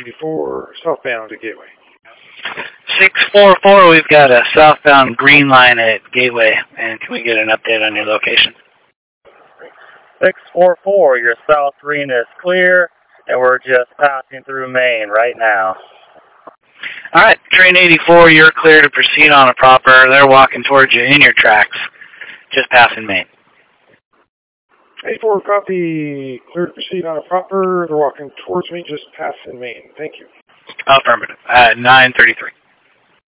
84 southbound to Gateway. 644, we've got a southbound green line at Gateway, and can we get an update on your location? 644, your south green is clear, and we're just passing through Maine right now. All right, train 84, you're clear to proceed on a proper. They're walking towards you in your tracks, just passing Maine. 84 copy, clear to proceed on a proper. They're walking towards me, just passing Maine. Thank you. Affirmative. 933.